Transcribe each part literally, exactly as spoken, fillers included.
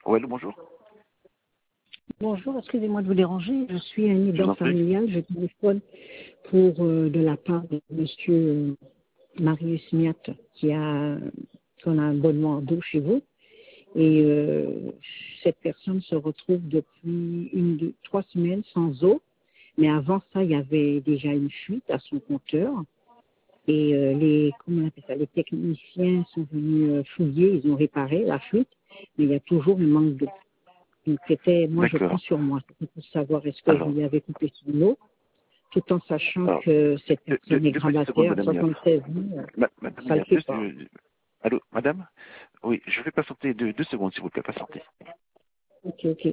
Oui, allô, bonjour. Bonjour, excusez-moi de vous déranger. Je suis un Je vous aidant en prie. familial. Je téléphone pour euh, de la part de Monsieur euh, Marius Miat, qui a qu'on a un abonnement d'eau chez vous. Et euh, cette personne se retrouve depuis une, deux, trois semaines sans eau. Mais avant ça, il y avait déjà une fuite à son compteur. Et euh, les, comment on appelle ça, les techniciens sont venus euh, fouiller, ils ont réparé la fuite, mais il y a toujours un manque d'eau. Donc c'était, moi je prends D'accord. sur moi, c'était pour savoir est-ce que vous Alors, lui avez coupé son eau, tout en sachant alors que cette deux, deux, personne est deux petites secondes, grabataire, Madame Miat. soixante-seize ans, euh, Ma- Madame ça le Miat, fait juste, pas. euh, allô, Madame. Oui, je vais patienter deux, deux secondes, s'il vous plaît, patienter. Ok, ok.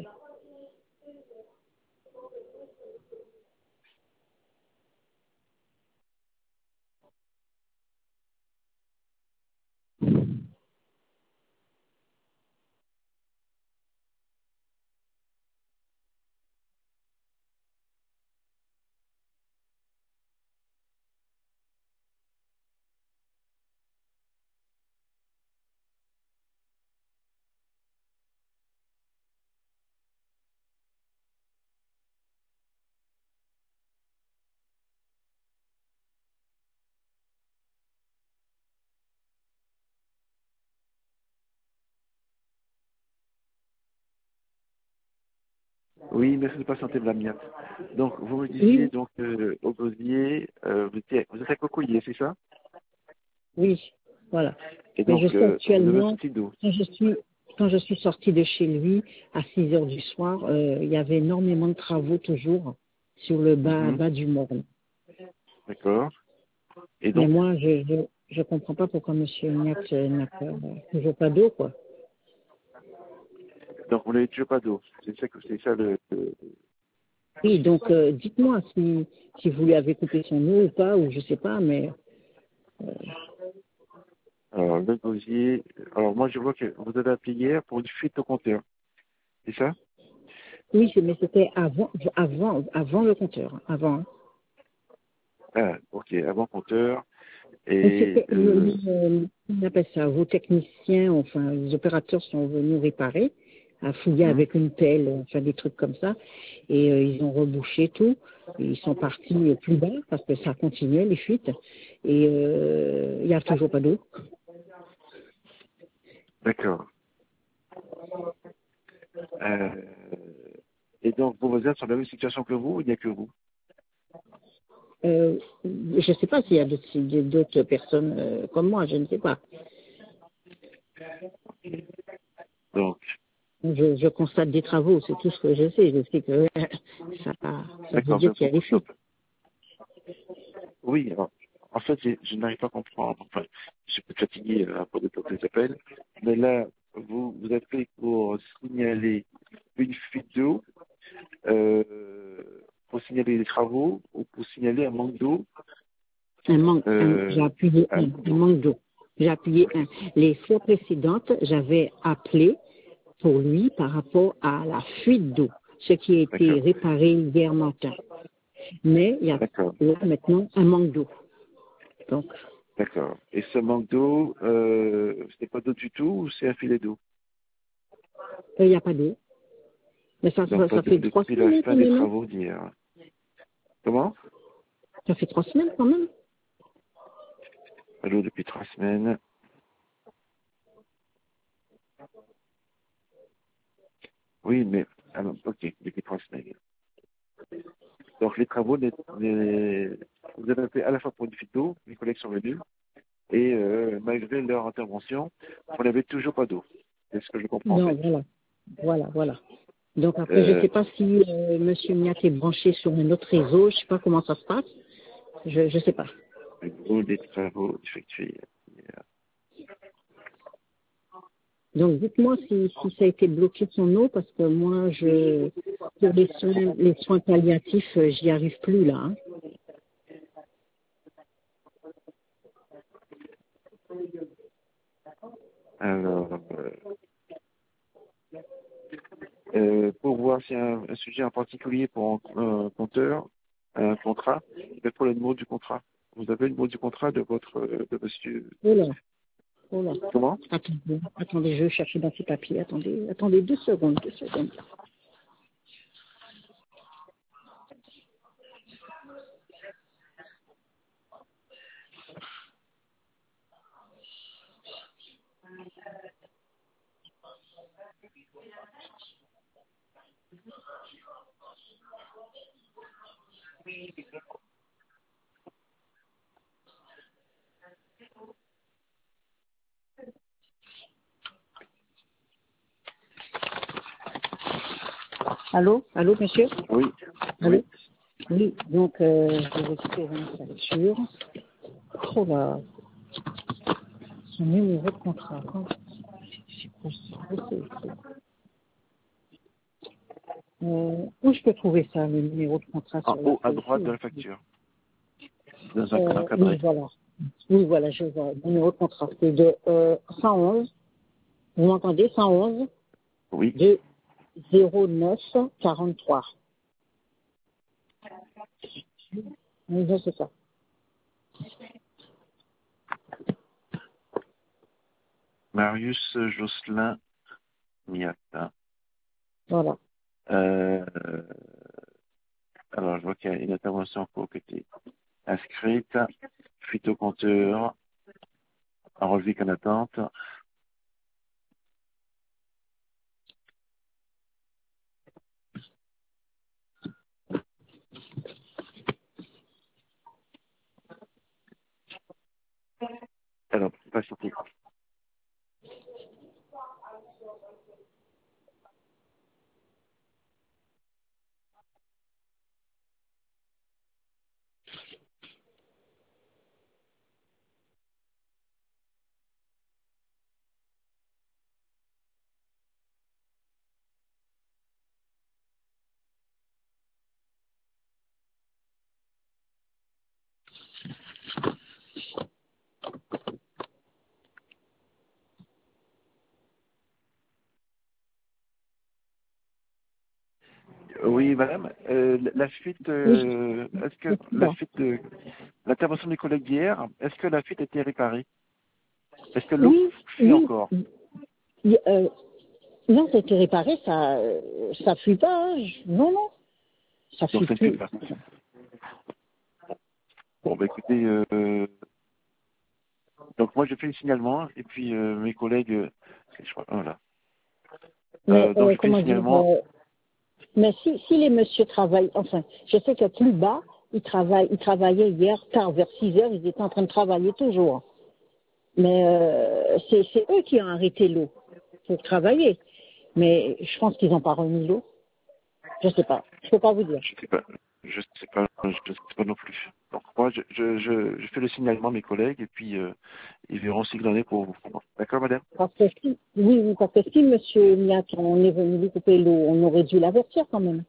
Oui, merci de patienter, Madame Miat. Donc, vous me disiez, Oui, donc, euh, au gosier, euh, vous, étiez, vous êtes à Cocoyer, c'est ça? oui, voilà. Et Mais je donc, sais euh, vous avez un actuellement, souci d'eau. quand je suis quand je suis sortie de chez lui à six heures du soir, euh, il y avait énormément de travaux toujours sur le bas, Mhm. bas du Morne. D'accord. Et Mais donc, moi, je je, je comprends pas pourquoi Monsieur Niat euh, n'a pas, toujours pas d'eau, quoi. donc vous n'avez toujours pas d'eau. C'est ça que c'est ça le. le- Oui, donc euh, dites-moi si, si vous lui avez coupé son eau ou pas, ou je sais pas, mais euh, Alors, le gosier. Alors, moi, je vois que vous avez appelé hier pour une fuite au compteur. C'est ça? oui, c'est- mais c'était avant, avant, avant le compteur, avant. Hein. Ah, ok, avant compteur. Mais Et c'était, le- euh, le- on appelle ça, vos techniciens, enfin les opérateurs sont venus réparer, à fouiller hum, avec une pelle, enfin des trucs comme ça, et euh, ils ont rebouché tout. Et ils sont partis euh, plus bas parce que ça continuait les fuites, et euh, il y a toujours pas d'eau. d'accord. Euh, et donc, vos voisins sont dans la même situation que vous ou il n'y a que vous? Euh, je ne sais pas s'il y a d'autres s'il y a d'autres personnes euh, comme moi, je ne sais pas. Donc, Je, je constate des travaux, c'est tout ce que je sais. Je sais que euh, ça, ça veut d'accord. dire Donc, qu'il y a des donc, fuites. oui, alors, en fait, je, je n'arrive pas à comprendre. Enfin, je suis peut-être fatigué euh, pour de les appels. Mais là, vous vous appelez pour signaler une fuite d'eau, euh, pour signaler des travaux ou pour signaler un manque d'eau. Un manque, un- j'ai Euh, appuyé un un, manque un d'eau. manque d'eau. J'ai appuyé un. Les fois précédentes, j'avais appelé pour lui par rapport à la fuite d'eau, ce qui a été D'accord. réparé hier matin. Mais il y a D'accord. là maintenant un manque d'eau. Donc, D'accord. Et ce manque d'eau, euh, c'est pas d'eau du tout ou c'est un filet d'eau? il n'y a pas d'eau. Mais ça, Donc ça, pas ça d'eau fait trois depuis la semaines fin quand des même. Hein. travaux d'hier. Comment? Ça fait trois semaines quand même. Allô, depuis trois semaines. Oui, mais alors, ok, depuis trois semaines. Donc les travaux, les, les- vous avez appelé à la fois pour du phyto, mes collègues sont venus, et euh, malgré leur intervention, vous n'avez toujours pas d'eau. C'est ce que je comprends en Non, fait. voilà. Voilà, voilà. Donc après, je ne Euh, sais pas si euh, Monsieur Miat est branché sur un autre réseau, je ne sais pas comment ça se passe. Je ne sais pas. le gros des travaux effectués. Donc dites-moi si, si ça a été bloqué son eau, parce que moi, je pour les soins, les soins palliatifs, euh, j'y arrive plus là. Hein. Alors, euh, euh, pour voir s'il y a un, un sujet en particulier pour un, un compteur, un contrat, il faut le numéro du contrat. Vous avez le numéro du contrat de votre, de monsieur. Voilà. Oh là. Comment? Attendez, attendez, je vais chercher dans ces papiers. Attendez, attendez deux secondes, deux secondes. Allô, allô, monsieur? Oui. Allô? Oui. Oui, donc euh, je vais récupérer une facture. Oh là, son numéro de contrat. Quand... C'est quoi ça? C'est- c'est- Euh, où je peux trouver ça, le numéro de contrat En sur la haut à feuille droite de la ici? facture. Dans un Euh, oui, encadré. voilà. Oui, voilà, je vois. Le numéro de contrat, c'est de euh, cent onze. Vous m'entendez? cent onze Oui. de zéro neuf quarante-trois. Oui, c'est ça. Marius Jocelyn Miata. Voilà. Euh, alors, je vois qu'il y a une intervention en cours qui a été inscrite. Fuite au compteur. Un relevé qu'en attente. Alors, patientez. Oui, madame. Euh, la la fuite, Oui, euh, est-ce que c'est la ça. fuite, euh, l'intervention des collègues d'hier, est-ce que la fuite a été réparée? Est-ce que l'eau Oui, fuit oui. encore? Il- euh, non, ça a été réparé, ça euh, ça fuit pas. Hein. Je- Non, non, ça Donc, fuit ça ne fuit plus. pas. Bon, bah écoutez, euh, donc moi je fais le signalement et puis euh, mes collègues, euh, je crois, voilà. Mais Euh, donc euh, je fais le comment dire, signalement. euh, mais si, si les messieurs travaillent, enfin, je sais que plus bas, ils travaillent, ils travaillaient hier, tard vers six heures, ils étaient en train de travailler toujours. Mais euh, c'est c'est eux qui ont arrêté l'eau pour travailler. Mais je pense qu'ils n'ont pas remis l'eau. Je sais pas. Je peux pas vous dire. Je sais pas, je sais pas, je sais pas non plus. Donc moi je, je, je, je fais le signalement à mes collègues et puis euh, ils verront ce qu'il en est pour vous. D'accord, madame? Parce que si, oui, oui, parce que si Monsieur Miat, on est venu lui couper l'eau, on aurait dû l'avertir quand même.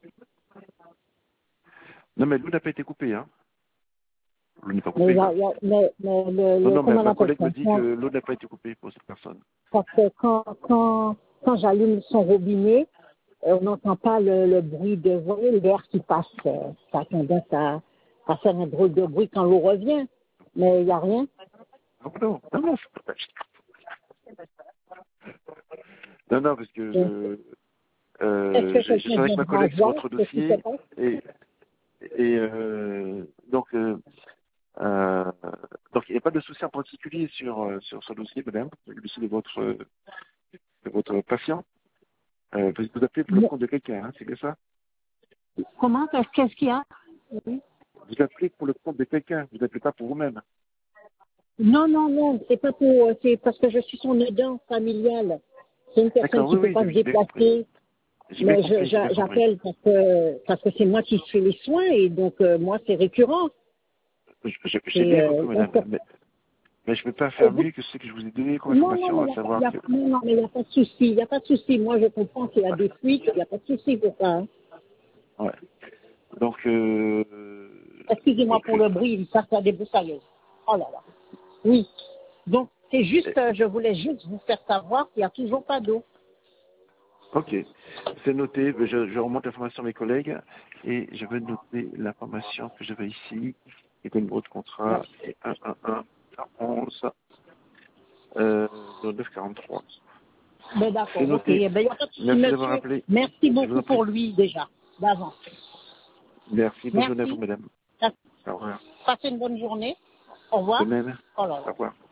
Non mais l'eau n'a pas été coupée, hein. L'eau n'est pas Mais, il coupée, y a- hein. il y a- mais, mais le, Non, le, non, mais comment on ma appelle collègue ça? me dit que Quand- l'eau n'a pas été coupée pour cette personne. Parce que quand, quand, quand j'allume son robinet, euh, on n'entend pas le, le bruit de, vous voyez, l'air qui passe. euh, Ça a tendance à, à faire un drôle de bruit quand l'eau revient. Mais il n'y a rien. Non, non, non, non, c'est pas- non, non, parce que Donc, je, est-ce euh, que j'ai j'ai quelqu'un travaillé avec ma viendra collègue sur voir votre ce qui se dossier passe? et, et euh, donc, euh, euh, donc il n'y a pas de souci en particulier sur, euh, sur ce dossier, madame, le dossier de votre, de votre patient. Euh, parce que vous appelez pour le Non. compte de quelqu'un, hein, c'est bien ça? Comment? Qu'est-ce qu'est-ce qu'il y a? Oui. Vous appelez pour le compte de quelqu'un, vous n'appelez pas pour vous-même. Non, non, non, c'est pas pour, c'est parce que je suis son aidant familial. C'est une personne D'accord, qui oui, ne peut oui, pas se j'ai j'ai bien compris. déplacer. J'ai bien Mais je- compris, j'ai bien j'a- compris. j'appelle parce que parce que c'est moi qui fais les soins et donc euh, moi c'est récurrent. Je- je- J'ai Et, bien euh, compris, donc, madame. Mais, mais je ne peux pas et faire vous- mieux que ce que je vous ai donné comme non, non, information, mais il à n'y a, pas- savoir y a, que... non, non, mais y a pas de souci, il n'y a pas de souci. Moi je comprends qu'il y a des fuites, il n'y a pas de souci pour ça. Hein. Ouais. Donc, euh, Excusez-moi donc, pour le bruit, il passe à des broussailleuses. Oh là là. Oui. Donc c'est juste, euh, je voulais juste vous faire savoir qu'il n'y a toujours pas d'eau. ok, c'est noté. Je, je remonte l'information à mes collègues et je vais noter l'information que j'avais ici. Et que le numéro de contrat est un un un onze euh, neuf quarante-trois. Ben d'accord, C'est ok. noté. Ben, y a pas de souci, Merci monsieur. d'avoir appelé. Merci Je vous beaucoup en prie. pour lui déjà, d'avance. Merci. Bonne journée à vous, Merci. madame. Au revoir. Passez une bonne journée. Au De revoir. même. Oh là là. Au revoir.